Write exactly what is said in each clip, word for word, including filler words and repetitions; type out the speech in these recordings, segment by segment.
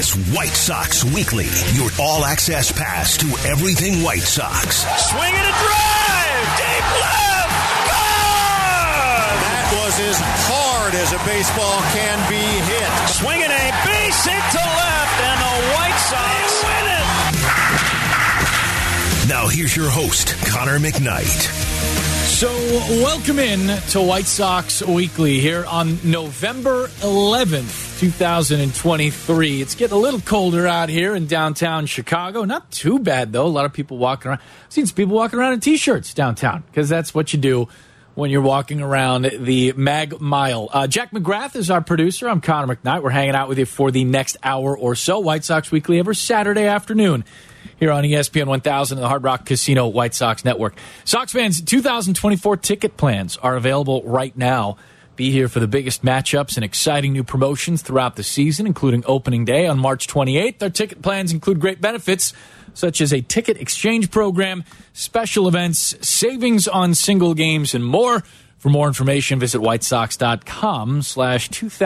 is White Sox Weekly, your all-access pass to everything White Sox. Swing and a drive! Deep left! Gone! That was as hard as a baseball can be hit. Swinging a base hit to left, and the White Sox win it! Now here's your host, Connor McKnight. So, welcome in to White Sox Weekly here on November eleventh, twenty twenty-three. It's getting a little colder out here in downtown Chicago. Not too bad, though. A lot of people walking around. I've seen some people walking around in T-shirts downtown because that's what you do when you're walking around the Mag Mile. Uh, Jack McGrath is our producer. I'm Connor McKnight. We're hanging out with you for the next hour or so. White Sox Weekly every Saturday afternoon here on E S P N one thousand and the Hard Rock Casino White Sox Network. Sox fans, two thousand twenty-four ticket plans are available right now. Be here for the biggest matchups and exciting new promotions throughout the season, including opening day on March twenty-eighth. Our ticket plans include great benefits, such as a ticket exchange program, special events, savings on single games, and more. For more information, visit whitesox.com slash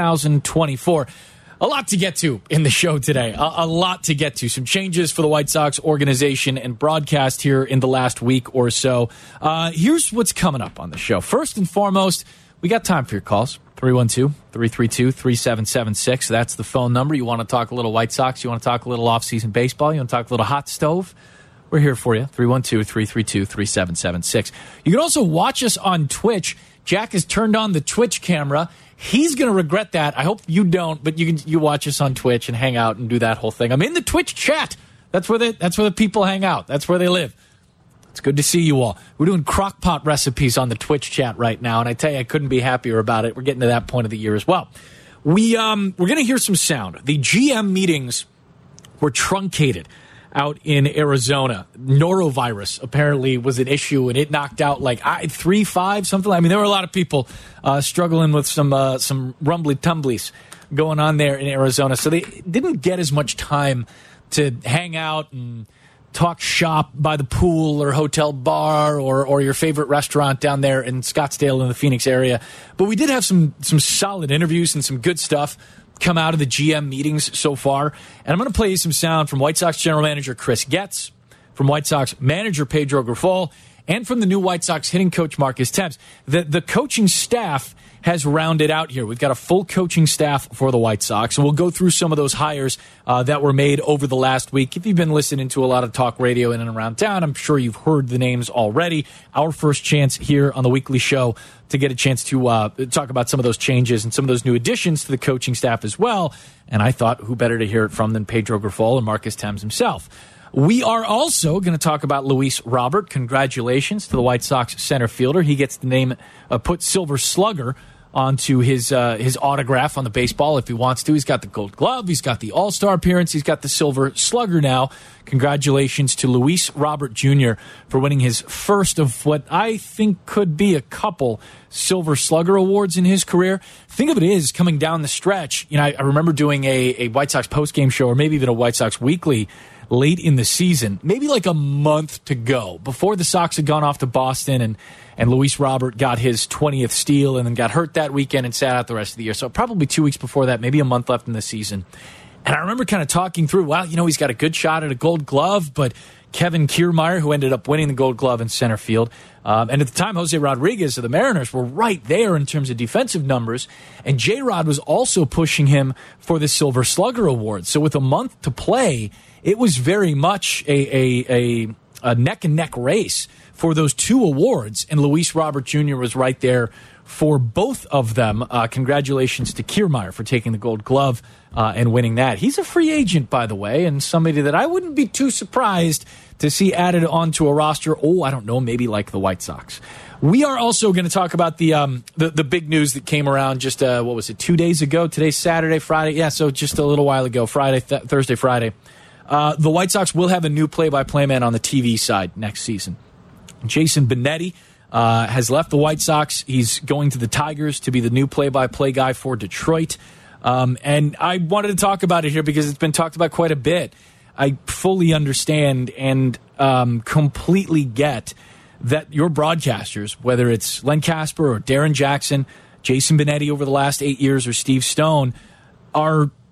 2024. A lot to get to in the show today. A, a lot to get to. Some changes for the White Sox organization and broadcast here in the last week or so. Uh, here's what's coming up on the show. First and foremost, we got time for your calls. three one two, three three two, three seven seven six. That's the phone number. You want to talk a little White Sox? You want to talk a little off-season baseball? You want to talk a little hot stove? We're here for you. three one two, three three two, three seven seven six. You can also watch us on Twitch. Jack has turned on the Twitch camera. He's going to regret that. I hope you don't, but you can you watch us on Twitch and hang out and do that whole thing. I'm in the Twitch chat. That's where they, that's where the people hang out. That's where they live. It's good to see you all. We're doing crock pot recipes on the Twitch chat right now, and I tell you, I couldn't be happier about it. We're getting to that point of the year as well. We, um, we're going to hear some sound. The G M meetings were truncated out in Arizona. Norovirus apparently was an issue, and it knocked out like three, five, something. I mean, there were a lot of people uh, struggling with some uh, some rumbly tumblies going on there in Arizona. So they didn't get as much time to hang out and talk shop by the pool or hotel bar or or your favorite restaurant down there in Scottsdale in the Phoenix area. But we did have some some solid interviews and some good stuff come out of the G M meetings so far. And I'm going to play you some sound from White Sox general manager Chris Getz, from White Sox manager Pedro Grifol, and from the new White Sox hitting coach Marcus Thames. The, the coaching staff has rounded out here. We've got a full coaching staff for the White Sox, and we'll go through some of those hires uh, that were made over the last week. If you've been listening to a lot of talk radio in and around town, I'm sure you've heard the names already. Our first chance here on the weekly show to get a chance to uh, talk about some of those changes and some of those new additions to the coaching staff as well. And I thought, who better to hear it from than Pedro Grifol and Marcus Thames himself. We are also going to talk about Luis Robert. Congratulations to the White Sox center fielder. He gets the name, uh, put Silver Slugger onto his uh, his autograph on the baseball if he wants to. He's got the Gold Glove. He's got the All-Star appearance. He's got the Silver Slugger now. Congratulations to Luis Robert Junior for winning his first of what I think could be a couple Silver Slugger awards in his career. Think of it as coming down the stretch. You know, I, I remember doing a, a White Sox postgame show or maybe even a White Sox weekly late in the season, maybe like a month to go before the Sox had gone off to Boston and And Luis Robert got his twentieth steal and then got hurt that weekend and sat out the rest of the year. So probably two weeks before that, maybe a month left in the season. And I remember kind of talking through, well, you know, he's got a good shot at a Gold Glove, but Kevin Kiermaier, who ended up winning the Gold Glove in center field, um, and at the time, Jose Rodriguez of the Mariners were right there in terms of defensive numbers. And J-Rod was also pushing him for the Silver Slugger Award. So with a month to play, it was very much a, a, a, a neck-and-neck race for those two awards, and Luis Robert Junior was right there for both of them. Uh, congratulations to Kiermaier for taking the Gold Glove uh, and winning that. He's a free agent, by the way, and somebody that I wouldn't be too surprised to see added onto a roster. Oh, I don't know, maybe like the White Sox. We are also going to talk about the, um, the the big news that came around just, uh, what was it, two days ago? Today's Saturday, Friday? Yeah, so just a little while ago, Friday, th- Thursday, Friday. Uh, the White Sox will have a new play-by-play man on the T V side next season. Jason Benetti uh, has left the White Sox. He's going to the Tigers to be the new play-by-play guy for Detroit. Um, and I wanted to talk about it here because it's been talked about quite a bit. I fully understand and um, completely get that your broadcasters, whether it's Len Casper or Darren Jackson, Jason Benetti over the last eight years, or Steve Stone, are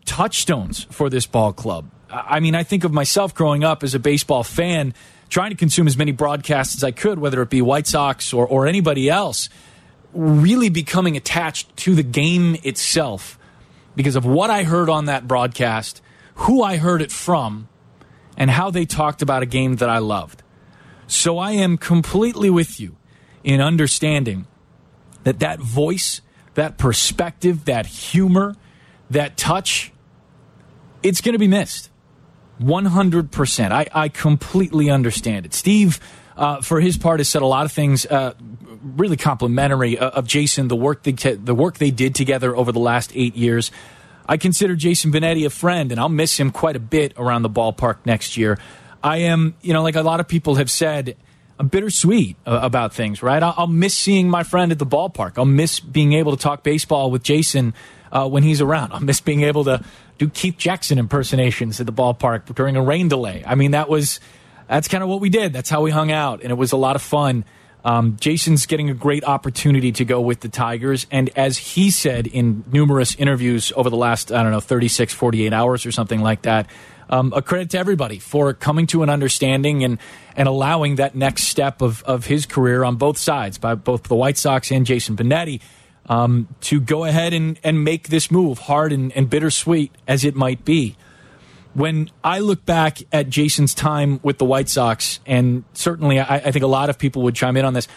touchstones for this ball club. I mean, I think of myself growing up as a baseball fan, trying to consume as many broadcasts as I could, whether it be White Sox or, or anybody else, really becoming attached to the game itself because of what I heard on that broadcast, who I heard it from, and how they talked about a game that I loved. So I am completely with you in understanding that that voice, that perspective, that humor, that touch, it's going to be missed. one hundred percent. I, I completely understand it. Steve, uh, for his part, has said a lot of things uh, really complimentary of, of Jason, the work, they te- the work they did together over the last eight years. I consider Jason Benetti a friend, and I'll miss him quite a bit around the ballpark next year. I am, you know, like a lot of people have said, I'm bittersweet uh, about things, right? I'll, I'll miss seeing my friend at the ballpark. I'll miss being able to talk baseball with Jason uh, when he's around. I'll miss being able to do Keith Jackson impersonations at the ballpark during a rain delay. I mean, that was that's kind of what we did. That's how we hung out, and it was a lot of fun. Um, Jason's getting a great opportunity to go with the Tigers, and as he said in numerous interviews over the last, I don't know, thirty-six, forty-eight hours or something like that, um, a credit to everybody for coming to an understanding and, and allowing that next step of, of his career on both sides, by both the White Sox and Jason Benetti, um, to go ahead and, and make this move, hard and, and bittersweet as it might be. When I look back at Jason's time with the White Sox, and certainly I, I think a lot of people would chime in on this,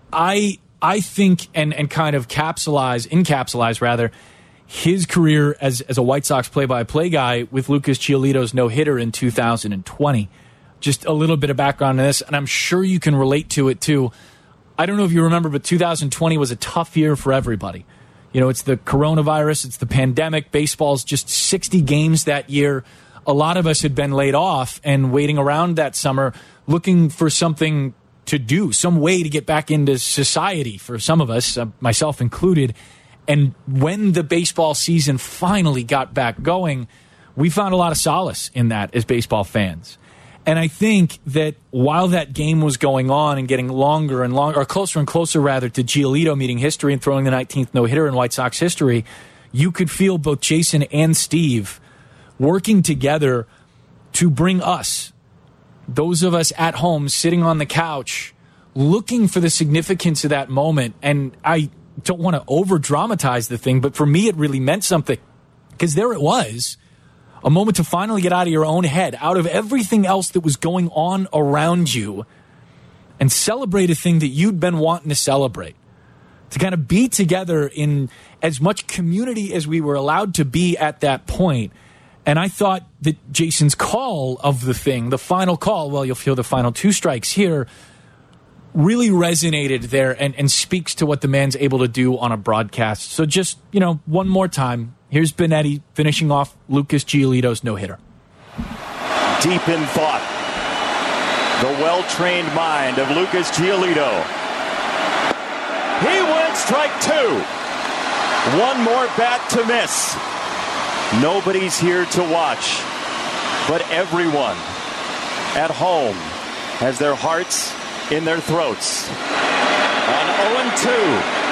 I I think and, and kind of capsulize, encapsulize rather, his career as, as a White Sox play-by-play guy with Lucas Giolito's no-hitter in two thousand twenty. Just a little bit of background on this, and I'm sure you can relate to it too. I don't know if you remember, but two thousand twenty was a tough year for everybody. You know, it's the coronavirus, it's the pandemic, baseball's just sixty games that year. A lot of us had been laid off and waiting around that summer looking for something to do, some way to get back into society for some of us, uh, myself included. And when the baseball season finally got back going, we found a lot of solace in that as baseball fans. And I think that while that game was going on and getting longer and longer, or closer and closer rather, to Giolito meeting history and throwing the nineteenth no-hitter in White Sox history, you could feel both Jason and Steve working together to bring us, those of us at home sitting on the couch, looking for the significance of that moment. And I don't want to over-dramatize the thing, but for me it really meant something. Because there it was, a moment to finally get out of your own head, out of everything else that was going on around you, and celebrate a thing that you'd been wanting to celebrate. To kind of be together in as much community as we were allowed to be at that point. And I thought that Jason's call of the thing, the final call, well, you'll feel the final two strikes here, really resonated there and, and speaks to what the man's able to do on a broadcast. So just, you know, one more time, here's Benetti finishing off Lucas Giolito's no-hitter. Deep in thought, the well-trained mind of Lucas Giolito. He went strike two. One more bat to miss. Nobody's here to watch, but everyone at home has their hearts in their throats. On oh and two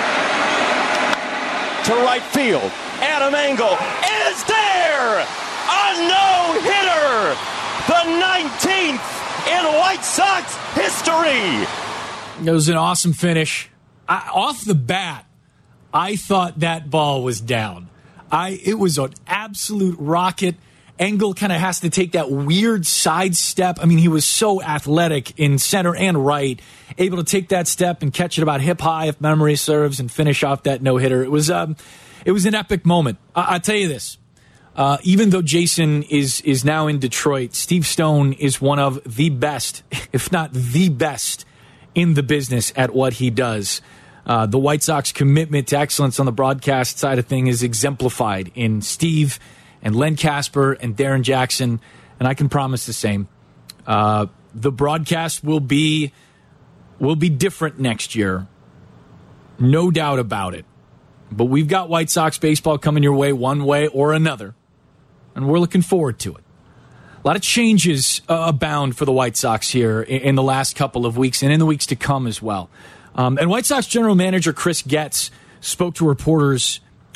to right field, Adam Engel is there! A no-hitter! The nineteenth in White Sox history! It was an awesome finish. I, off the bat, I thought that ball was down. I it was an absolute rocket. Engel kind of has to take that weird side step. I mean, he was so athletic in center and right, able to take that step and catch it about hip high, if memory serves, and finish off that no-hitter. It was um, it was an epic moment. I- I'll tell you this. Uh, even though Jason is is now in Detroit, Steve Stone is one of the best, if not the best, in the business at what he does. Uh, the White Sox commitment to excellence on the broadcast side of things is exemplified in Steve and Len Casper and Darren Jackson, and I can promise the same. Uh, the broadcast will be will be different next year, no doubt about it. But we've got White Sox baseball coming your way one way or another, and we're looking forward to it. A lot of changes uh, abound for the White Sox here in, in the last couple of weeks and in the weeks to come as well. Um, and White Sox general manager Chris Getz spoke to reporters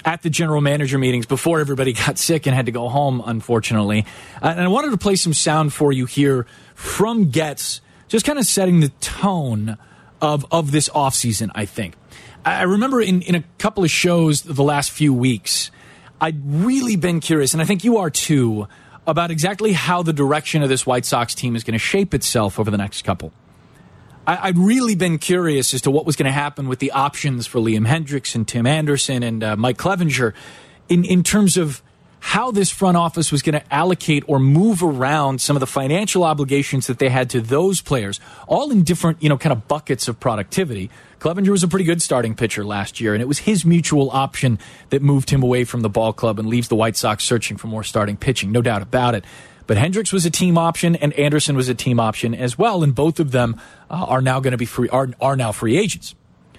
at the general manager meetings before everybody got sick and had to go home, unfortunately. Uh, and I wanted to play some sound for you here from Getz, just kind of setting the tone of, of this offseason, I think. I remember in, in a couple of shows the last few weeks, I'd really been curious, and I think you are too, about exactly how the direction of this White Sox team is going to shape itself over the next couple. I, I'd really been curious as to what was going to happen with the options for Liam Hendriks and Tim Anderson and uh, Mike Clevenger in, in terms of how this front office was going to allocate or move around some of the financial obligations that they had to those players, all in different, you know, kind of buckets of productivity. Clevenger was a pretty good starting pitcher last year, and it was his mutual option that moved him away from the ball club and leaves the White Sox searching for more starting pitching, no doubt about it. But Hendricks was a team option, and Anderson was a team option as well, and both of them uh, are now going to be free, are, are now free agents.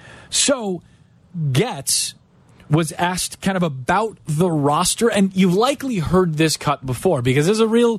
So Getz was asked kind of about the roster, and you've likely heard this cut before because there's a real,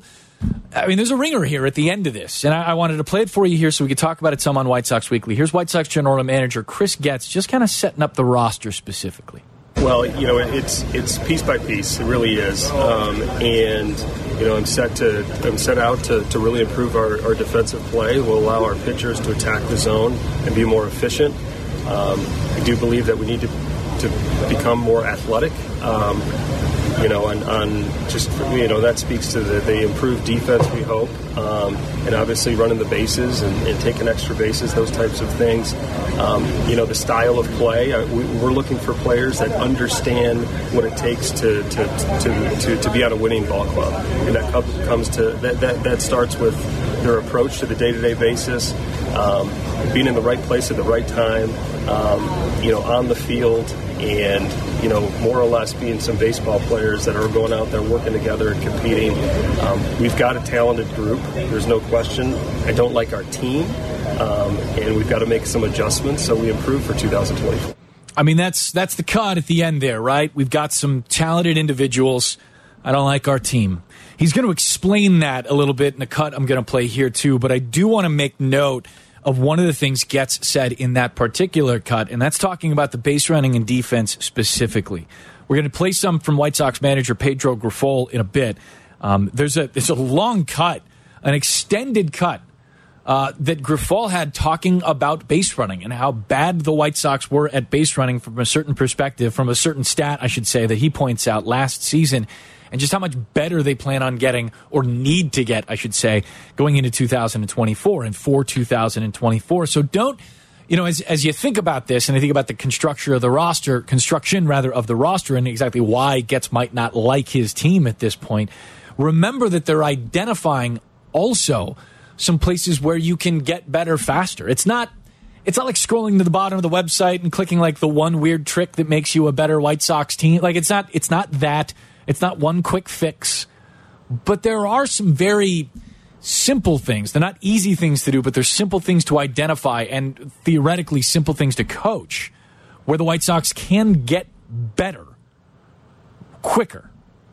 I mean, there's a ringer here at the end of this, and I, I wanted to play it for you here so we could talk about it some on White Sox Weekly. Here's White Sox General Manager Chris Getz just kind of setting up the roster specifically. Well, you know, it's it's piece by piece. It really is, um, and you know, I'm set to I'm set out to, to really improve our, our defensive play. We'll allow our pitchers to attack the zone and be more efficient. Um, I do believe that we need to to become more athletic. Um, you know, on, on just, you know, that speaks to the, the improved defense, we hope, um, and obviously running the bases and, and taking extra bases, those types of things. Um, you know, the style of play, uh, we, we're looking for players that understand what it takes to to, to, to, to be on a winning ball club. And that comes to, that, that, that starts with their approach to the day-to-day basis, um, being in the right place at the right time, um, you know, on the field, and, you know, more or less being some baseball players that are going out there working together and competing. Um, we've got a talented group. There's no question. I don't like our team, um, and we've got to make some adjustments so we improve for two thousand twenty-four. I mean, that's that's the cut at the end there, right? We've got some talented individuals. I don't like our team. He's going to explain that a little bit in the cut I'm going to play here too, but I do want to make note of one of the things Getz said in that particular cut, and that's talking about the base running and defense specifically. We're going to play some from White Sox manager Pedro Grifol in a bit. Um, there's a there's a long cut, an extended cut uh, that Grifol had talking about base running and how bad the White Sox were at base running from a certain perspective, from a certain stat, I should say, that he points out last season, and just how much better they plan on getting, or need to get, I should say, going into two thousand twenty-four and for two thousand twenty-four. So don't, you know, as as you think about this, and I think about the construction of the roster, construction rather of the roster, and exactly why Getz might not like his team at this point, remember that they're identifying also some places where you can get better faster. It's not It's not like scrolling to the bottom of the website and clicking like the one weird trick that makes you a better White Sox team. Like it's not it's not that. It's not one quick fix, but there are some very simple things. They're not easy things to do, but they're simple things to identify and theoretically simple things to coach where the White Sox can get better quicker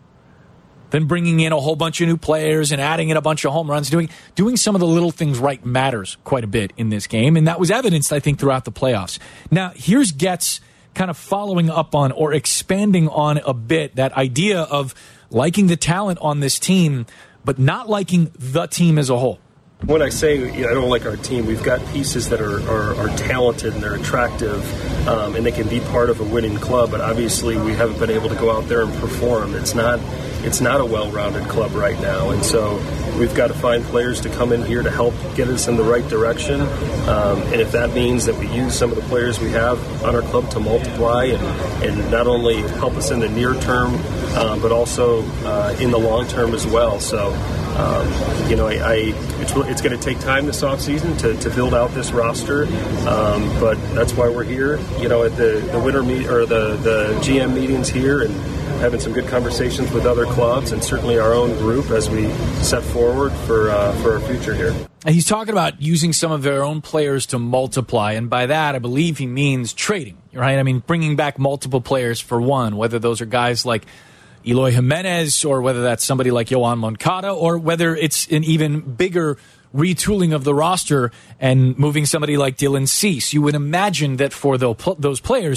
than bringing in a whole bunch of new players and adding in a bunch of home runs. Doing, doing some of the little things right matters quite a bit in this game, and that was evidenced, I think, throughout the playoffs. Now, here's Getz kind of following up on or expanding on a bit that idea of liking the talent on this team, but not liking the team as a whole. When I say, you know, I don't like our team, we've got pieces that are, are, are talented and they're attractive, um, and they can be part of a winning club, but obviously we haven't been able to go out there and perform. It's not it's not a well-rounded club right now, and so we've got to find players to come in here to help get us in the right direction, um, and if that means that we use some of the players we have on our club to multiply and, and not only help us in the near term, uh, but also uh, in the long term as well. So, um, you know, I, I it's it's going to take time this offseason to, to build out this roster, um, but that's why we're here, you know, at the, the winter meet or the, the G M meetings here, and having some good conversations with other clubs and certainly our own group as we set forward for uh, for our future here. He's talking about using some of their own players to multiply, and by that I believe he means trading, right? I mean, bringing back multiple players for one, whether those are guys like Eloy Jimenez or whether that's somebody like Yoan Moncada, or whether it's an even bigger retooling of the roster and moving somebody like Dylan Cease. You would imagine that for those players,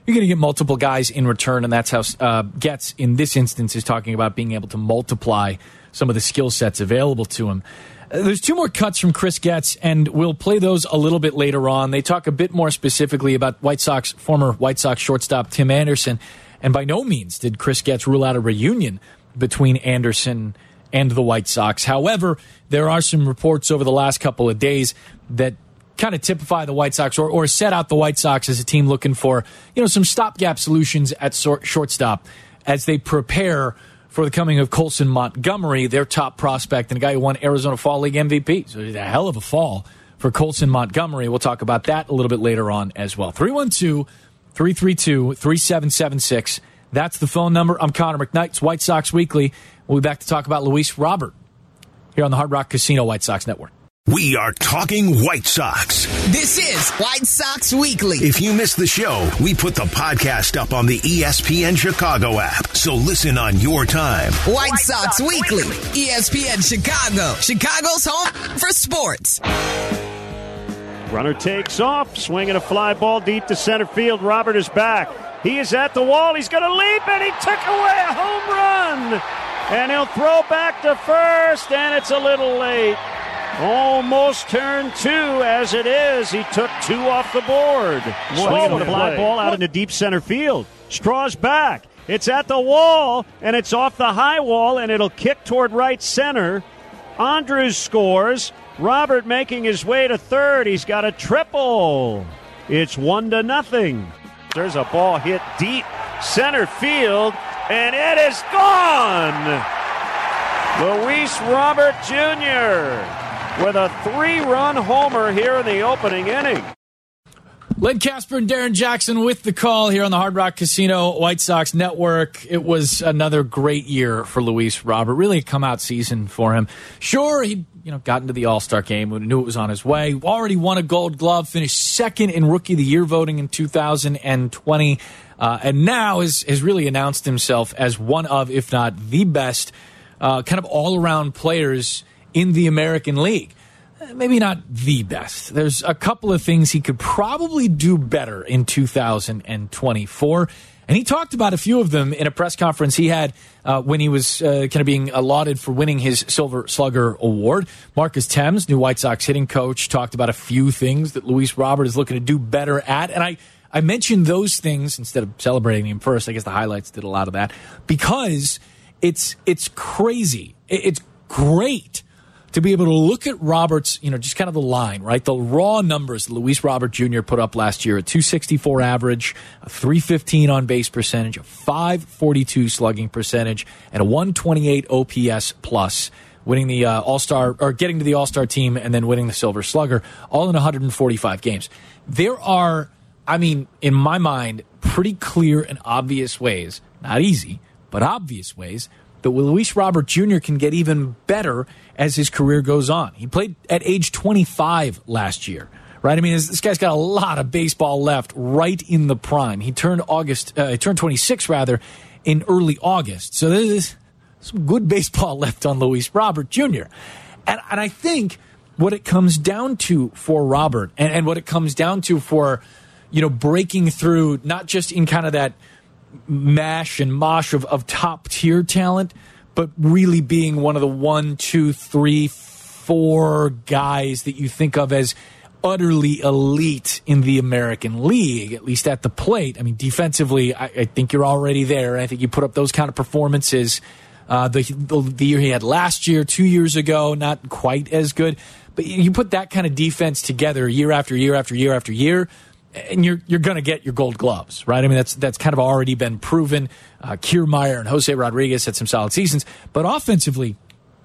you're going to get multiple guys in return, and that's how uh, Getz, in this instance, is talking about being able to multiply some of the skill sets available to him. Uh, there's two more cuts from Chris Getz, and we'll play those a little bit later on. They talk a bit more specifically about White Sox, former White Sox shortstop Tim Anderson, and by no means did Chris Getz rule out a reunion between Anderson and the White Sox. However, there are some reports over the last couple of days that kind of typify the White Sox or, or set out the White Sox as a team looking for, you know, some stopgap solutions at sor- shortstop as they prepare for the coming of Colson Montgomery, their top prospect and a guy who won Arizona Fall League M V P. So it's a hell of a fall for Colson Montgomery. We'll talk about that a little bit later on as well. three one two, three three two, three seven seven six. That's the phone number. I'm Connor McKnight. It's White Sox Weekly. We'll be back to talk about Luis Robert here on the Hard Rock Casino White Sox Network. We are talking White Sox. This is White Sox Weekly. If you missed the show, we put the podcast up on the E S P N Chicago app, so listen on your time. White, White Sox, Sox Weekly. Weekly, E S P N Chicago, Chicago's home for sports. Runner takes off, swinging a fly ball deep to center field. Robert is back. He is at the wall. He's going to leap, and he took away a home run. And he'll throw back to first, and it's a little late. Almost turned two as it is. He took two off the board. Swinging a fly ball out into deep center field. Straw's back. It's at the wall, and it's off the high wall, and it'll kick toward right center. Andrews scores. Robert making his way to third. He's got a triple. It's one to nothing. There's a ball hit deep center field, and it is gone. Luis Robert Junior with a three-run homer here in the opening inning. Len Casper and Darren Jackson with the call here on the Hard Rock Casino White Sox Network. It was another great year for Luis Robert. Really a come-out season for him. Sure, he you know got into the All-Star game, knew it was on his way. Already won a Gold Glove, finished second in Rookie of the Year voting in two thousand twenty, uh, and now has, has really announced himself as one of, if not the best, uh, kind of all-around players in the American League. Maybe not the best. There's a couple of things he could probably do better in two thousand twenty-four. And he talked about a few of them in a press conference he had uh, when he was uh, kind of being lauded for winning his Silver Slugger Award. Marcus Thames, new White Sox hitting coach, talked about a few things that Luis Robert is looking to do better at. And I, I mentioned those things instead of celebrating him first. I guess the highlights did a lot of that. Because it's it's crazy. It's great to be able to look at Robert's, you know, just kind of the line, right? The raw numbers Luis Robert Junior put up last year, a two sixty-four average, a three fifteen on base percentage, a five forty-two slugging percentage, and a one twenty-eight O P S plus, winning the uh, All-Star, or getting to the All-Star team and then winning the Silver Slugger, all in one hundred forty-five games. There are, I mean, in my mind, pretty clear and obvious ways, not easy, but obvious ways, that Luis Robert Junior can get even better as his career goes on. He played at age twenty-five last year, right? I mean, this, this guy's got a lot of baseball left right in the prime. He turned August, uh, he turned twenty-six rather, in early August. So there's some good baseball left on Luis Robert Junior And, and I think what it comes down to for Robert, and, and what it comes down to for, you know, breaking through, not just in kind of that mash and mosh of, of top tier talent, but really being one of the one, two, three, four guys that you think of as utterly elite in the American League, at least at the plate. I mean, defensively, I, I think you're already there. I think you put up those kind of performances. Uh, the, the the year he had last year, two years ago, not quite as good. But you put that kind of defense together year after year after year after year, and you're you're going to get your Gold Gloves, right? I mean, that's that's kind of already been proven. Uh, Kiermaier and Jose Rodriguez had some solid seasons, but offensively,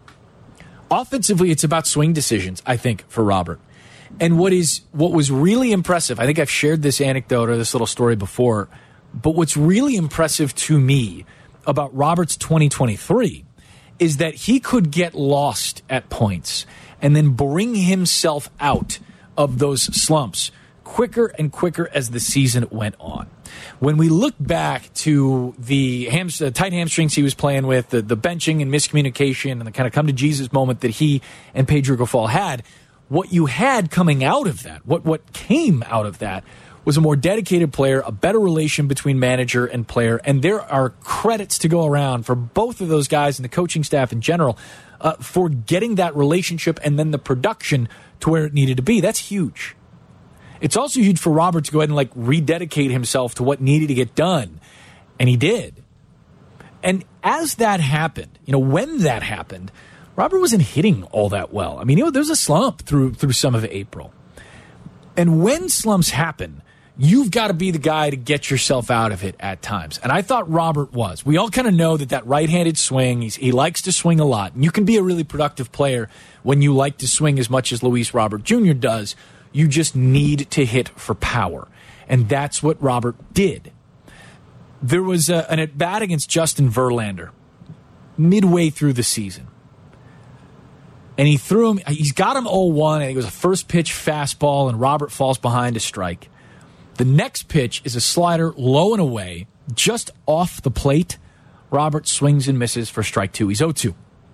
offensively, it's about swing decisions, I think, for Robert. And what is what was really impressive, I think I've shared this anecdote or this little story before, but what's really impressive to me about Robert's twenty twenty-three is that he could get lost at points and then bring himself out of those slumps quicker and quicker as the season went on. When we look back to the, ham, the tight hamstrings he was playing with, the, the benching and miscommunication and the kind of come to Jesus moment that he and Pedro Grifol had, what you had coming out of that, what, what came out of that, was a more dedicated player, a better relation between manager and player, and there are credits to go around for both of those guys and the coaching staff in general uh, for getting that relationship and then the production to where it needed to be. That's huge. It's also huge for Robert to go ahead and like rededicate himself to what needed to get done, and he did. And as that happened, you know, when that happened, Robert wasn't hitting all that well. I mean, you know, there's a slump through through some of April. And when slumps happen, you've got to be the guy to get yourself out of it at times. And I thought Robert was. We all kind of know that that right-handed swing, he's, he likes to swing a lot. And you can be a really productive player when you like to swing as much as Luis Robert Junior does. You just need to hit for power. And that's what Robert did. There was a, an at-bat against Justin Verlander midway through the season. And he threw him, he's got him oh one, and it was a first pitch fastball, and Robert falls behind a strike. The next pitch is a slider low and away, just off the plate. Robert swings and misses for strike two. He's oh two.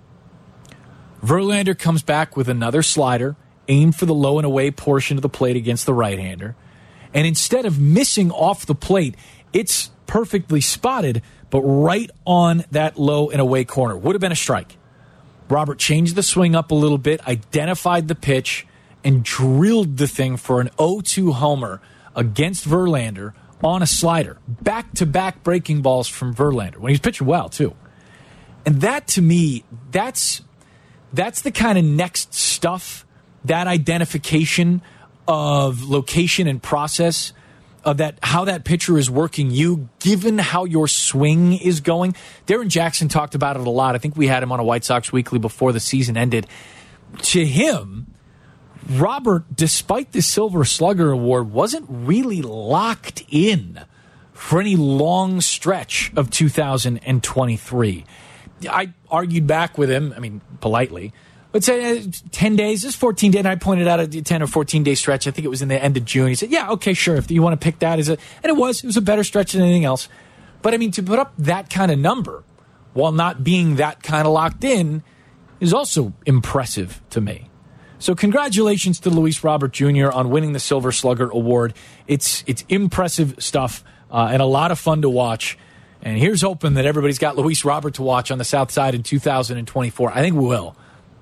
Verlander comes back with another slider, aimed for the low and away portion of the plate against the right-hander. And instead of missing off the plate, it's perfectly spotted, but right on that low and away corner. Would have been a strike. Robert changed the swing up a little bit, identified the pitch, and drilled the thing for an oh two homer against Verlander on a slider. Back-to-back breaking balls from Verlander when he's pitching well, too. And that, to me, that's that's the kind of next stuff, that identification of location and process, of that how that pitcher is working you, given how your swing is going. Darren Jackson talked about it a lot. I think we had him on a White Sox Weekly before the season ended. To him, Robert, despite the Silver Slugger Award, wasn't really locked in for any long stretch of two thousand twenty-three. I argued back with him, I mean, politely. Let's say uh, ten days, this is fourteen days, and I pointed out a ten or fourteen-day stretch. I think it was in the end of June. He said, yeah, okay, sure, if you want to pick that as a... And it was. It was a better stretch than anything else. But, I mean, to put up that kind of number while not being that kind of locked in is also impressive to me. So congratulations to Luis Robert Junior on winning the Silver Slugger Award. It's it's impressive stuff uh, and a lot of fun to watch. And here's hoping that everybody's got Luis Robert to watch on the South Side in two thousand twenty-four. I think we will.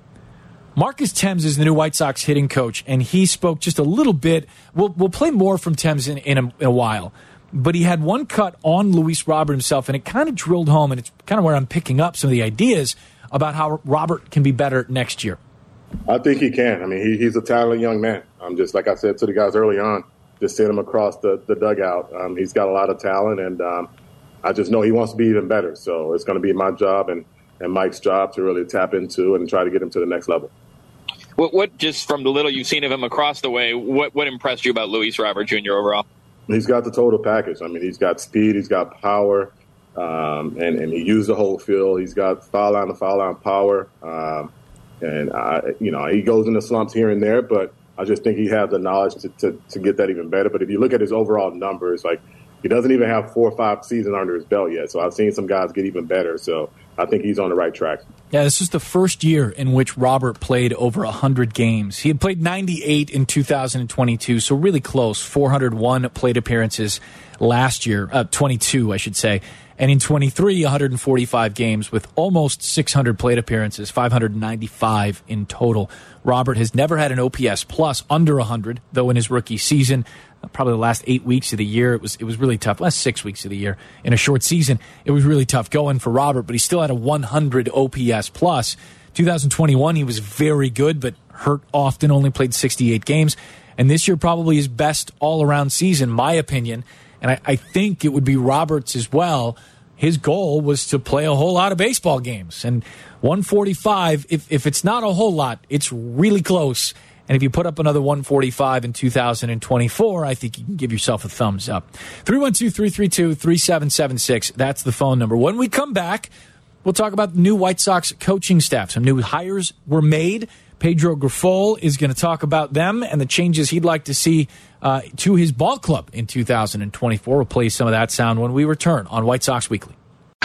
Marcus Thames is the new White Sox hitting coach, and he spoke just a little bit. We'll, we'll play more from Thames in, in, a, in a while. But he had one cut on Luis Robert himself, and it kind of drilled home, and it's kind of where I'm picking up some of the ideas about how Robert can be better next year. I think he can. I mean, he, he's a talented young man. Um, just like I said to the guys early on, just seeing him across the, the dugout. Um, he's got a lot of talent, and um, I just know he wants to be even better. So it's going to be my job and, and Mike's job to really tap into and try to get him to the next level. What, what just from the little you've seen of him across the way, what, what impressed you about Luis Robert Junior overall? He's got the total package. I mean, he's got speed, he's got power, um, and, and he used the whole field. He's got foul line to foul line power. Um, and, I, you know, he goes into slumps here and there, but I just think he has the knowledge to, to, to get that even better. But if you look at his overall numbers, like he doesn't even have four or five seasons under his belt yet. So I've seen some guys get even better. So I think he's on the right track. Yeah, this is the first year in which Robert played over one hundred games. He had played ninety-eight in two thousand twenty-two, so really close. four hundred one plate appearances last year, uh, twenty-two, I should say. And in twenty-three, one hundred forty-five games with almost six hundred plate appearances, five hundred ninety-five in total. Robert has never had an O P S plus under one hundred, though in his rookie season, probably the last eight weeks of the year, it was it was really tough. Last six weeks of the year in a short season, it was really tough going for Robert, but he still had a one hundred O P S plus. two thousand twenty-one, he was very good, but hurt often, only played sixty-eight games. And this year, probably his best all-around season, my opinion. And I, I think it would be Robert's as well. His goal was to play a whole lot of baseball games. And one forty-five, if, if it's not a whole lot, it's really close. And if you put up another one forty-five in two thousand twenty-four, I think you can give yourself a thumbs up. three one two, three three two, three seven seven six. That's the phone number. When we come back, we'll talk about the new White Sox coaching staff. Some new hires were made. Pedro Grifol is going to talk about them and the changes he'd like to see uh, to his ball club in two thousand twenty-four. We'll play some of that sound when we return on White Sox Weekly.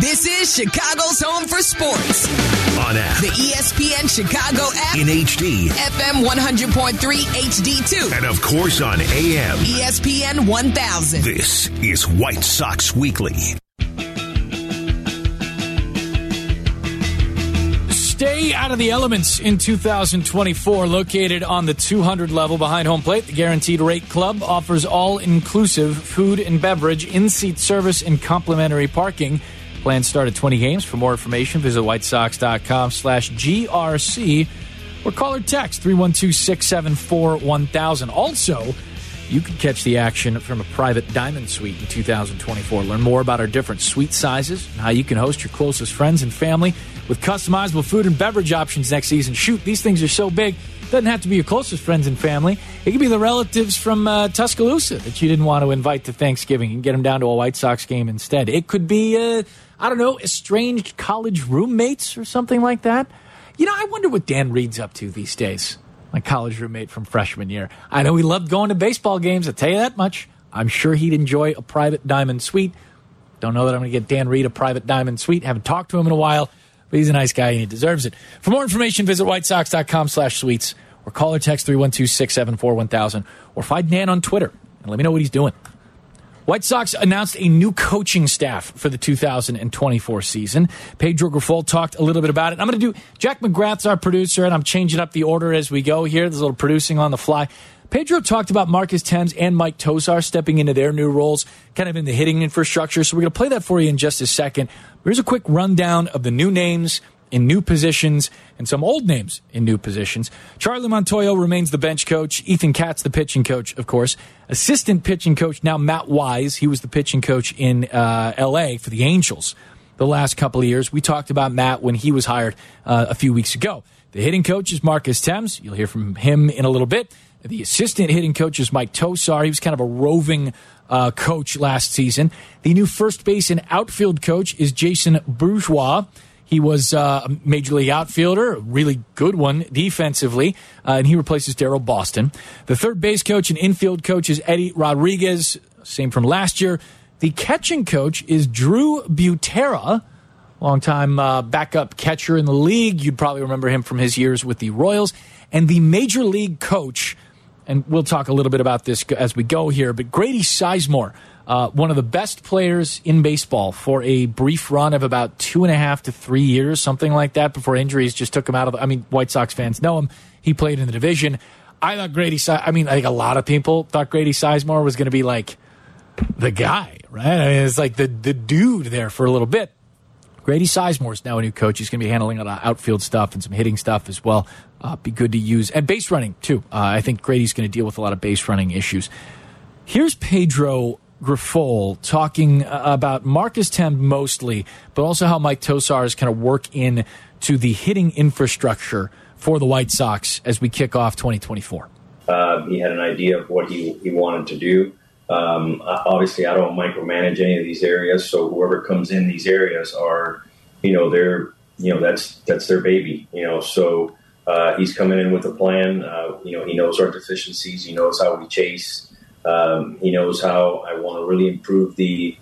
This is Chicago's home for sports. On app. The E S P N Chicago app. In H D. F M one hundred point three H D two. And of course on A M. E S P N one thousand. This is White Sox Weekly. Stay out of the elements in two thousand twenty-four. Located on the two hundred level behind home plate, the Guaranteed Rate Club offers all-inclusive food and beverage, in-seat service, and complimentary parking. Plans start at twenty games. For more information, visit whitesox.com slash GRC or call or text three one two, six seven four, one thousand. Also, you can catch the action from a private diamond suite in two thousand twenty-four. Learn more about our different suite sizes and how you can host your closest friends and family with customizable food and beverage options next season. Shoot, these things are so big, it doesn't have to be your closest friends and family. It could be the relatives from uh, Tuscaloosa that you didn't want to invite to Thanksgiving and get them down to a White Sox game instead. It could be, uh, I don't know, estranged college roommates or something like that. You know, I wonder what Dan Reed's up to these days. My college roommate from freshman year. I know he loved going to baseball games, I'll tell you that much. I'm sure he'd enjoy a private diamond suite. Don't know that I'm going to get Dan Reed a private diamond suite. Haven't talked to him in a while, but he's a nice guy and he deserves it. For more information, visit whitesox.com slash suites or call or text three one two, six seven four, one thousand or find Nan on Twitter and let me know what he's doing. White Sox announced a new coaching staff for the two thousand twenty-four season. Pedro Grifol talked a little bit about it. I'm going to do, Jack McGrath's our producer, and I'm changing up the order as we go here. There's a little producing on the fly. Pedro talked about Marcus Thames and Mike Tosar stepping into their new roles, kind of in the hitting infrastructure. So we're going to play that for you in just a second. Here's a quick rundown of the new names in new positions and some old names in new positions. Charlie Montoyo remains the bench coach. Ethan Katz, the pitching coach, of course. Assistant pitching coach, now Matt Wise. He was the pitching coach in uh, L A for the Angels the last couple of years. We talked about Matt when he was hired uh, a few weeks ago. The hitting coach is Marcus Thames. You'll hear from him in a little bit. The assistant hitting coach is Mike Tosar. He was kind of a roving uh, coach last season. The new first base and outfield coach is Jason Bourgeois. He was uh, a major league outfielder, a really good one defensively, uh, and he replaces Darryl Boston. The third base coach and infield coach is Eddie Rodriguez, same from last year. The catching coach is Drew Butera, longtime uh, backup catcher in the league. You'd probably remember him from his years with the Royals. And the major league coach, and we'll talk a little bit about this as we go here, but Grady Sizemore, uh, one of the best players in baseball for a brief run of about two and a half to three years, something like that, before injuries just took him out of the, I mean, White Sox fans know him. He played in the division. I thought Grady, I mean, I think a lot of people thought Grady Sizemore was going to be like the guy, right? I mean, it's like the, the dude there for a little bit. Grady Sizemore is now a new coach. He's going to be handling a lot of outfield stuff and some hitting stuff as well. Uh, be good to use. And base running, too. Uh, I think Grady's going to deal with a lot of base running issues. Here's Pedro Grifol talking uh, about Marcus Thames mostly, but also how Mike Tosar is kind of work in to the hitting infrastructure for the White Sox as we kick off twenty twenty-four. Uh, he had an idea of what he, he wanted to do. Um, obviously, I don't micromanage any of these areas, so whoever comes in these areas are, you know, they're, you know, that's that's their baby, you know. So uh, he's coming in with a plan. Uh, you know, he knows our deficiencies. He knows how we chase. Um, he knows how I want to really improve the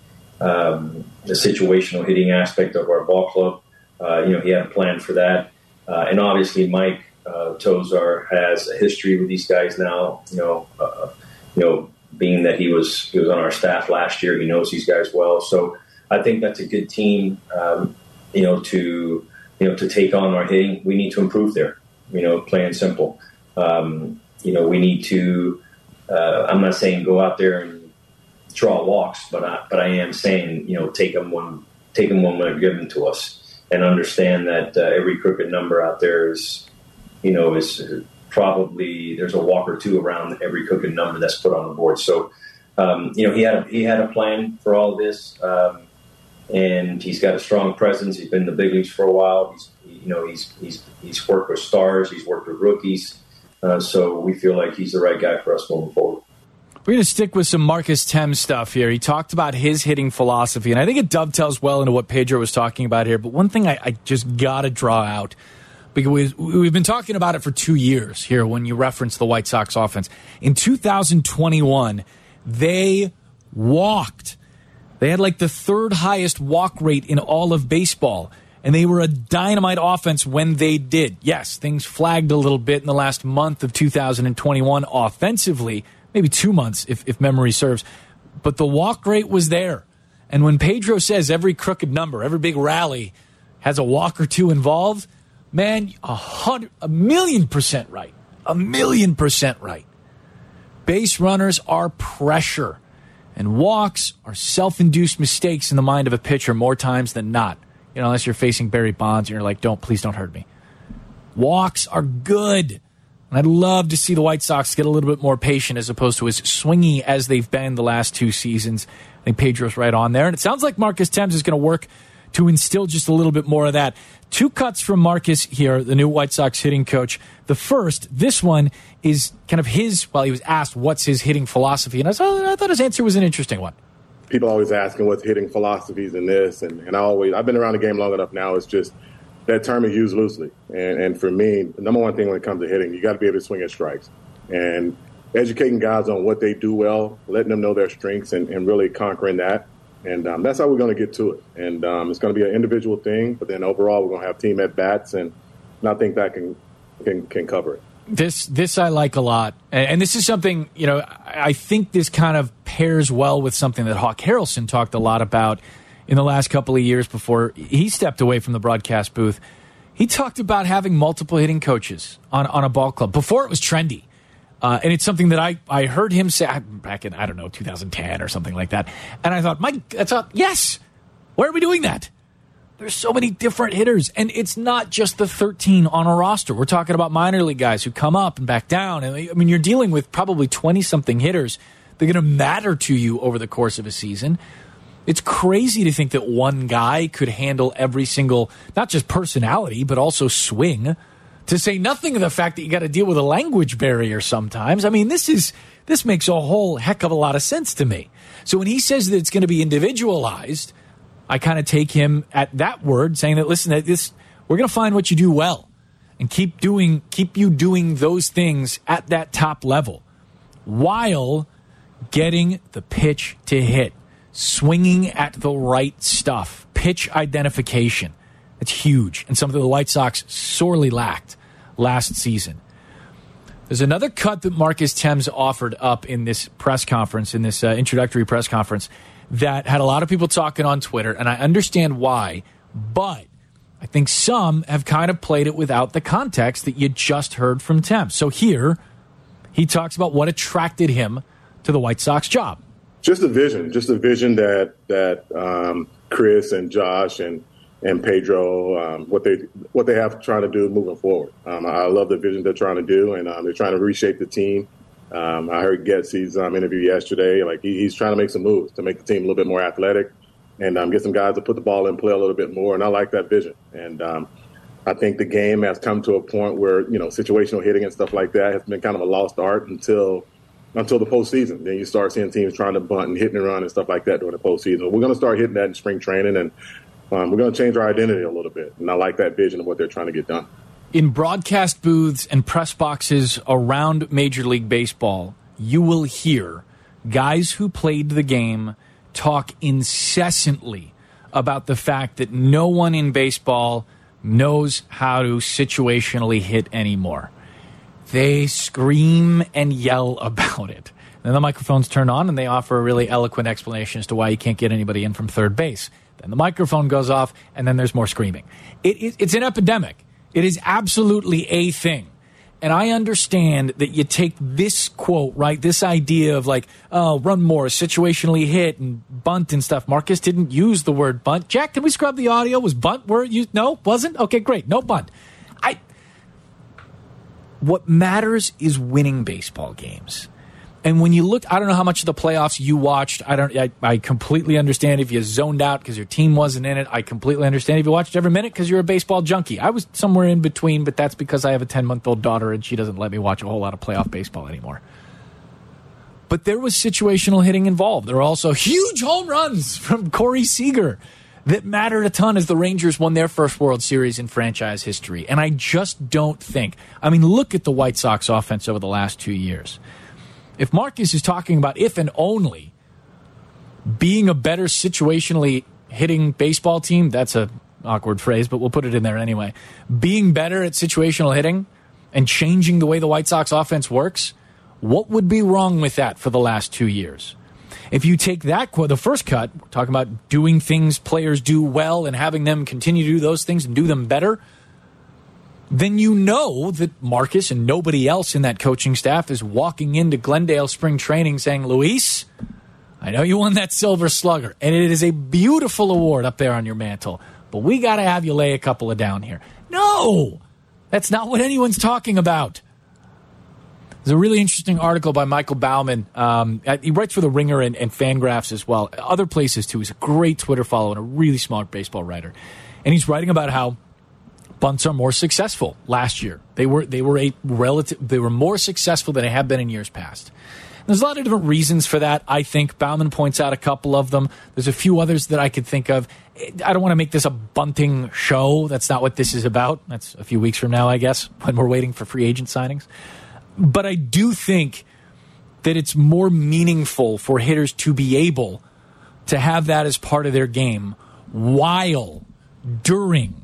um, the situational hitting aspect of our ball club. Uh, you know, he had a plan for that, uh, and obviously, Mike uh, Tosar has a history with these guys now. You know, uh, you know. Being that he was he was on our staff last year, he knows these guys well. So I think that's a good team, um, you know, to you know to take on our hitting. We need to improve there, you know, plain and simple. Um, you know, we need to. Uh, I'm not saying go out there and draw walks, but I, but I am saying you know take them when take them when they're given to us, and understand that uh, every crooked number out there is, you know, is. Probably there's a walk or two around every crooked number that's put on the board. So, um, you know, he had a, he had a plan for all this, um, and he's got a strong presence. He's been in the big leagues for a while. He's, you know, he's he's he's worked with stars. He's worked with rookies. Uh, so we feel like he's the right guy for us moving forward. We're going to stick with some Marcus Thames stuff here. He talked about his hitting philosophy, and I think it dovetails well into what Pedro was talking about here. But one thing I, I just got to draw out, because we've been talking about it for two years here when you reference the White Sox offense. In two thousand twenty-one, they walked They had like the third highest walk rate in all of baseball, and they were a dynamite offense when they did. Yes, things flagged a little bit in the last month of two thousand twenty-one offensively, maybe two months if, if memory serves, but the walk rate was there. And when Pedro says every crooked number, every big rally has a walk or two involved, man, a hundred, a million percent right. A million percent right. Base runners are pressure, and walks are self-induced mistakes in the mind of a pitcher more times than not. You know, unless you're facing Barry Bonds and you're like, don't, please don't hurt me. Walks are good. And I'd love to see the White Sox get a little bit more patient as opposed to as swingy as they've been the last two seasons. I think Pedro's right on there. And it sounds like Marcus Thames is going to work to instill just a little bit more of that. Two cuts from Marcus here, the new White Sox hitting coach. The first, this one is kind of his, well, he was asked what's his hitting philosophy. And I thought, I thought his answer was an interesting one. People always asking what's hitting philosophies in this. And, and I always, I've been around the game long enough now. It's just that term is used loosely. And, and for me, the number one thing when it comes to hitting, you got to be able to swing at strikes. And educating guys on what they do well, letting them know their strengths and, and really conquering that. And um, that's how we're going to get to it. And um, it's going to be an individual thing, but then overall we're going to have team at-bats, and, and I think that can, can can cover it. This this I like a lot. And this is something, you know, I think this kind of pairs well with something that Hawk Harrelson talked a lot about in the last couple of years before he stepped away from the broadcast booth. He talked about having multiple hitting coaches on, on a ball club before it was trendy. Uh, and it's something that I, I heard him say back in, I don't know, two thousand ten or something like that. And I thought, Mike, that's a, yes, why are we doing that? There's so many different hitters. And it's not just the thirteen on a roster. We're talking about minor league guys who come up and back down. And I mean, you're dealing with probably twenty-something hitters. They're going to matter to you over the course of a season. It's crazy to think that one guy could handle every single, not just personality, but also swing. To say nothing of the fact that you got to deal with a language barrier sometimes. I mean, this is this makes a whole heck of a lot of sense to me. So when he says that it's going to be individualized, I kind of take him at that word, saying that, listen, that this we're going to find what you do well and keep doing, keep you doing those things at that top level while getting the pitch to hit, swinging at the right stuff, pitch identification. It's huge, and something the White Sox sorely lacked last season. There's another cut that Marcus Thames offered up in this press conference, in this uh, introductory press conference, that had a lot of people talking on Twitter, and I understand why, but I think some have kind of played it without the context that you just heard from Thames. So here, he talks about what attracted him to the White Sox job. Just a vision, just a vision that that um, Chris and Josh and and Pedro, um, what they what they have trying to do moving forward. Um, I love the vision they're trying to do, and um, they're trying to reshape the team. Um, I heard Getsy's um, interview yesterday. Like he, he's trying to make some moves to make the team a little bit more athletic and um, get some guys to put the ball in play a little bit more. And I like that vision. And um, I think the game has come to a point where, you know, situational hitting and stuff like that has been kind of a lost art until until the postseason. Then you start seeing teams trying to bunt and hit and run and stuff like that during the postseason. We're going to start hitting that in spring training, and Um, we're going to change our identity a little bit, and I like that vision of what they're trying to get done. In broadcast booths and press boxes around Major League Baseball, you will hear guys who played the game talk incessantly about the fact that no one in baseball knows how to situationally hit anymore. They scream and yell about it. Then the microphones turn on, and they offer a really eloquent explanation as to why you can't get anybody in from third base. Then the microphone goes off, and then there's more screaming. It, it, it's an epidemic. It is absolutely a thing. And I understand that you take this quote, right, this idea of like, oh, run more, situationally hit, and bunt and stuff. Marcus didn't use the word bunt. Jack, can we scrub the audio? Was bunt word used? No, wasn't? Okay, great. No bunt. I. What matters is winning baseball games. And when you look, I don't know how much of the playoffs you watched. I don't. I, I completely understand if you zoned out because your team wasn't in it. I completely understand if you watched every minute because you're a baseball junkie. I was somewhere in between, but that's because I have a ten-month-old daughter and she doesn't let me watch a whole lot of playoff baseball anymore. But there was situational hitting involved. There were also huge home runs from Corey Seager that mattered a ton as the Rangers won their first World Series in franchise history. And I just don't think. I mean, look at the White Sox offense over the last two years. If Marcus is talking about if and only being a better situationally hitting baseball team, that's a awkward phrase, but we'll put it in there anyway. Being better at situational hitting and changing the way the White Sox offense works, what would be wrong with that for the last two years? If you take that quote, the first cut, we're talking about doing things players do well and having them continue to do those things and do them better, then you know that Marcus and nobody else in that coaching staff is walking into Glendale spring training saying, Luis, I know you won that Silver Slugger, and it is a beautiful award up there on your mantle, but we got to have you lay a couple of down here. No, that's not what anyone's talking about. There's a really interesting article by Michael Bauman. Um, he writes for The Ringer and, and Fangraphs as well. Other places, too. He's a great Twitter follower and a really smart baseball writer. And he's writing about how bunts are more successful last year. They were they were a relative. They were more successful than they have been in years past. And there's a lot of different reasons for that. I think Bauman points out a couple of them. There's a few others that I could think of. I don't want to make this a bunting show. That's not what this is about. That's a few weeks from now, I guess, when we're waiting for free agent signings. But I do think that it's more meaningful for hitters to be able to have that as part of their game while, during,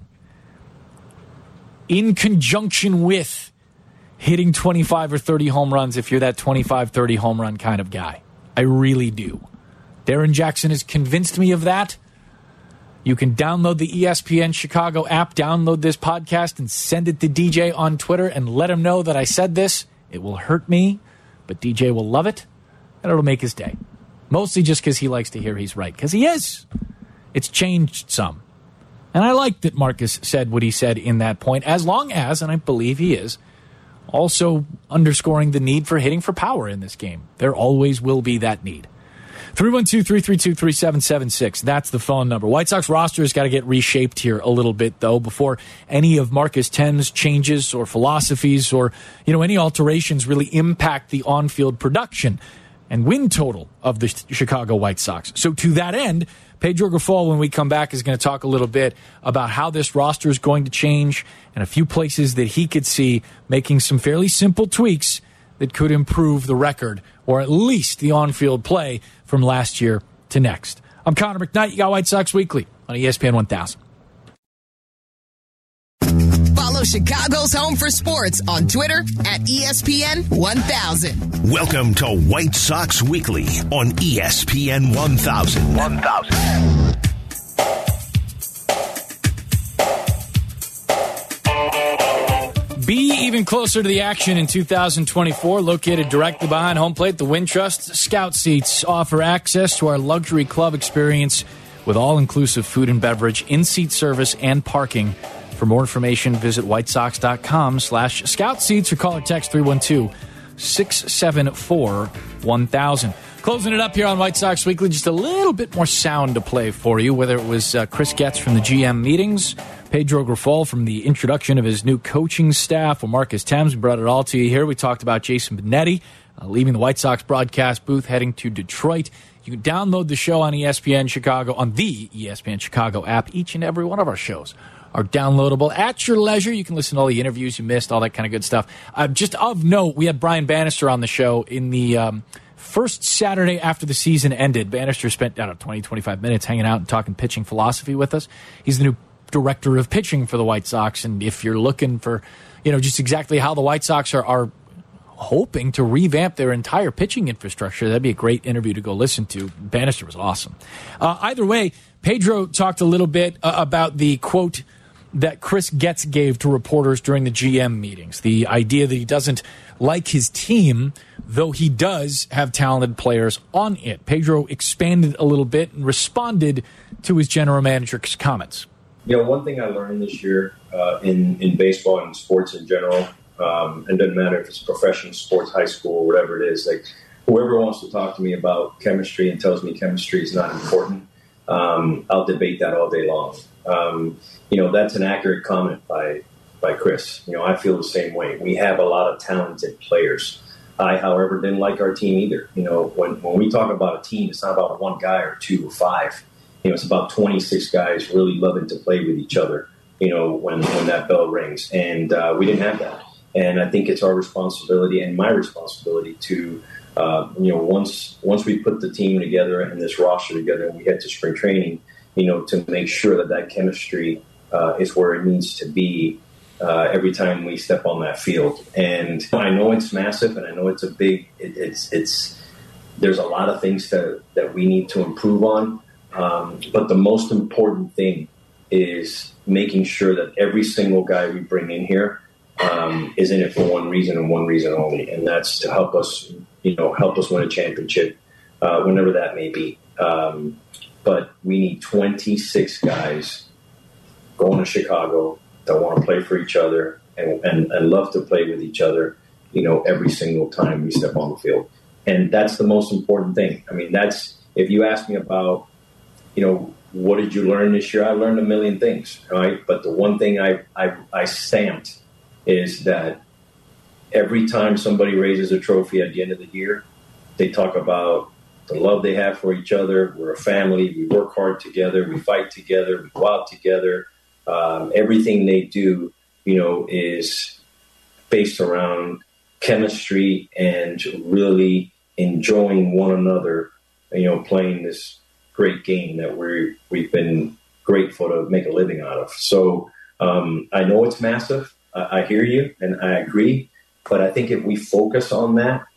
in conjunction with hitting twenty-five or thirty home runs if you're that twenty-five, thirty home run kind of guy. I really do. Darren Jackson has convinced me of that. You can download the E S P N Chicago app, download this podcast, and send it to D J on Twitter and let him know that I said this. It will hurt me, but D J will love it, and it'll make his day. Mostly just because he likes to hear he's right, because he is. It's changed some. And I like that Marcus said what he said in that point, as long as, and I believe he is, also underscoring the need for hitting for power in this game. There always will be that need. three one two, three three two, three seven seven six. That's the phone number. White Sox roster has got to get reshaped here a little bit, though, before any of Marcus Thames' changes or philosophies or, you know, any alterations really impact the on-field production and win total of the Chicago White Sox. So to that end, Pedro Grifol, when we come back, is going to talk a little bit about how this roster is going to change and a few places that he could see making some fairly simple tweaks that could improve the record, or at least the on-field play from last year to next. I'm Connor McKnight. You got White Sox Weekly on E S P N one thousand. Follow Chicago's Home for Sports on Twitter at E S P N one thousand. Welcome to White Sox Weekly on E S P N one thousand. one thousand. Be even closer to the action in two thousand twenty-four. Located directly behind home plate, the Wintrust Scout Seats offer access to our luxury club experience with all-inclusive food and beverage, in-seat service, and parking. For more information, visit whitesox.com slash scout seats or call or text three one two, six seven four, one thousand. Closing it up here on White Sox Weekly, just a little bit more sound to play for you, whether it was uh, Chris Getz from the G M meetings, Pedro Grifol from the introduction of his new coaching staff, or Marcus Thames. We brought it all to you here. We talked about Jason Benetti uh, leaving the White Sox broadcast booth, heading to Detroit. You can download the show on E S P N Chicago, on the E S P N Chicago app. Each and every one of our shows are downloadable at your leisure. You can listen to all the interviews you missed, all that kind of good stuff. Uh, just of note, we had Brian Bannister on the show in the um, first Saturday after the season ended. Bannister spent, I don't know, twenty, twenty-five minutes hanging out and talking pitching philosophy with us. He's the new director of pitching for the White Sox, and if you're looking for, you know, just exactly how the White Sox are, are hoping to revamp their entire pitching infrastructure, that'd be a great interview to go listen to. Bannister was awesome. Uh, either way, Pedro talked a little bit uh, about the quote that Chris Getz gave to reporters during the G M meetings. The idea that he doesn't like his team, though he does have talented players on it. Pedro expanded a little bit and responded to his general manager's comments. You know, one thing I learned this year uh, in, in baseball and sports in general, um, and it doesn't matter if it's professional sports, high school, whatever it is, like whoever wants to talk to me about chemistry and tells me chemistry is not important, um, I'll debate that all day long. Um, you know, that's an accurate comment by by Chris. You know, I feel the same way. We have a lot of talented players. I, however, didn't like our team either. You know, when, when we talk about a team, it's not about one guy or two or five. You know, it's about twenty-six guys really loving to play with each other, you know, when, when that bell rings. And uh, we didn't have that. And I think it's our responsibility and my responsibility to uh, you know, once once we put the team together and this roster together and we head to spring training, you know, to make sure that that chemistry uh, is where it needs to be uh, every time we step on that field. And I know it's massive, and I know it's a big, it, it's, it's, there's a lot of things that, that we need to improve on. Um, but the most important thing is making sure that every single guy we bring in here um, is in it for one reason and one reason only. And that's to help us, you know, help us win a championship, uh, whenever that may be. Um, but we need twenty-six guys going to Chicago that want to play for each other and, and, and love to play with each other, you know, every single time we step on the field. And that's the most important thing. I mean, that's, if you ask me about, you know, what did you learn this year? I learned a million things, right? But the one thing I, I, I stamped is that every time somebody raises a trophy at the end of the year, they talk about the love they have for each other. We're a family. We work hard together. We fight together. We go out together. Um, everything they do, you know, is based around chemistry and really enjoying one another, you know, playing this great game that we're, we've been grateful to make a living out of. So um, I know it's massive. I, I hear you and I agree. But I think if we focus on that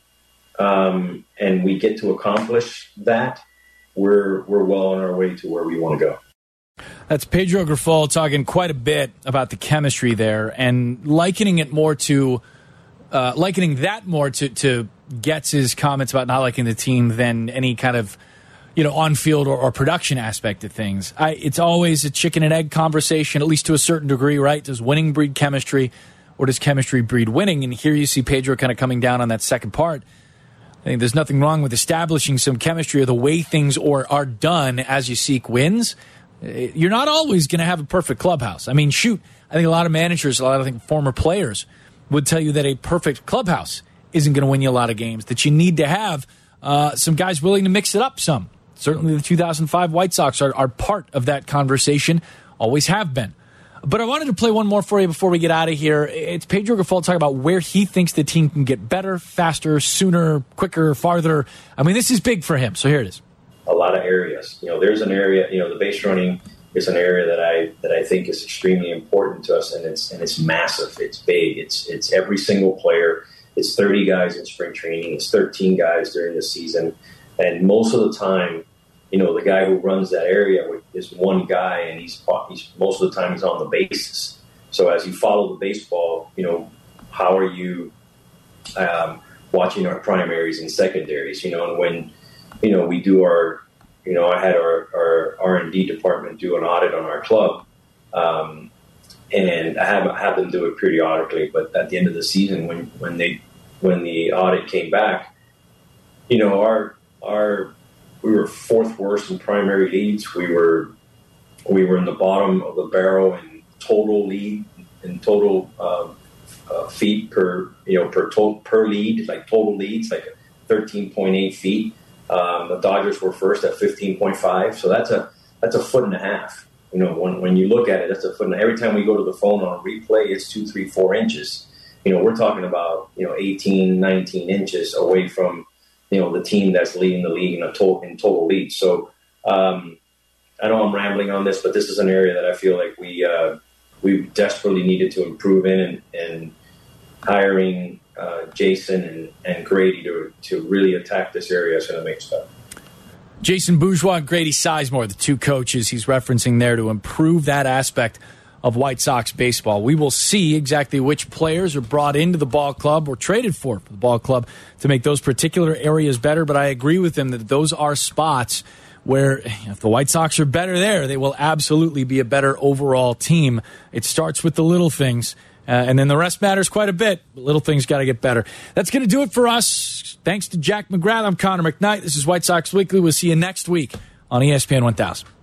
um, and we get to accomplish that, we're we're well on our way to where we want to go. That's Pedro Grifol talking quite a bit about the chemistry there and likening it more to, uh, likening that more to, to Getz's comments about not liking the team than any kind of, you know, on-field or, or production aspect of things. I, it's always a chicken and egg conversation, at least to a certain degree, right? Does winning breed chemistry, or does chemistry breed winning? And here you see Pedro kind of coming down on that second part. I think there's nothing wrong with establishing some chemistry or the way things or are done as you seek wins. You're not always going to have a perfect clubhouse. I mean, shoot, I think a lot of managers, a lot of I think former players would tell you that a perfect clubhouse isn't going to win you a lot of games, that you need to have uh, some guys willing to mix it up some. Certainly the two thousand five White Sox are, are part of that conversation, always have been. But I wanted to play one more for you before we get out of here. It's Pedro Grifol talking about where he thinks the team can get better, faster, sooner, quicker, farther. I mean, this is big for him, so here it is. A lot of areas. You know, there's an area, you know, the base running is an area that I that I think is extremely important to us, and it's and it's massive. It's big. It's it's every single player. It's thirty guys in spring training. It's thirteen guys during the season. And most of the time, you know, the guy who runs that area is one guy, and he's, he's most of the time he's on the bases. So as you follow the baseball, you know, how are you um, watching our primaries and secondaries? You know, and when, you know, we do our, you know, I had our, our R and D department do an audit on our club, um, and I have, I have them do it periodically. But at the end of the season, when, when they when the audit came back, you know, our our we were fourth worst in primary leads. We were we were in the bottom of the barrel in total lead, in total um, uh, feet per you know per to- per lead, like total leads, like thirteen point eight feet. Um, the Dodgers were first at fifteen point five, so that's a that's a foot and a half. You know, when when you look at it, that's a foot. And every time we go to the phone on a replay, it's two, three, four inches. You know, we're talking about you know eighteen, nineteen inches away from you know the team that's leading the league in a total in total lead. So um, I know I'm rambling on this, but this is an area that I feel like we uh, we desperately needed to improve in, and, and hiring uh, Jason and, and Grady to to really attack this area is going to make us better. Jason Bourgeois and Grady Sizemore, the two coaches he's referencing there to improve that aspect of White Sox baseball. We will see exactly which players are brought into the ball club or traded for, for the ball club to make those particular areas better. But I agree with him that those are spots where if the White Sox are better there, they will absolutely be a better overall team. It starts with the little things, uh, and then the rest matters quite a bit. But little things got to get better. That's going to do it for us. Thanks to Jack McGrath. I'm Connor McKnight. This is White Sox Weekly. We'll see you next week on E S P N one thousand.